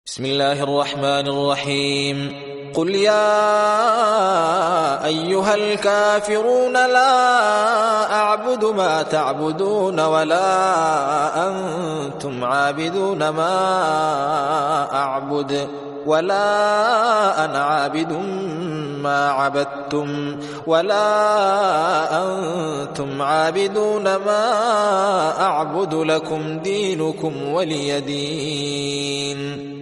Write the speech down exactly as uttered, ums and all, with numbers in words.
بسم الله الرحمن الرحيم قل يا أيها الكافرون لا أعبد ما تعبدون ولا أنتم عابدون ما أعبد ولا أنا عابد ما عبدتم ولا أنتم عابدون ما أعبد لكم دينكم ولي دين.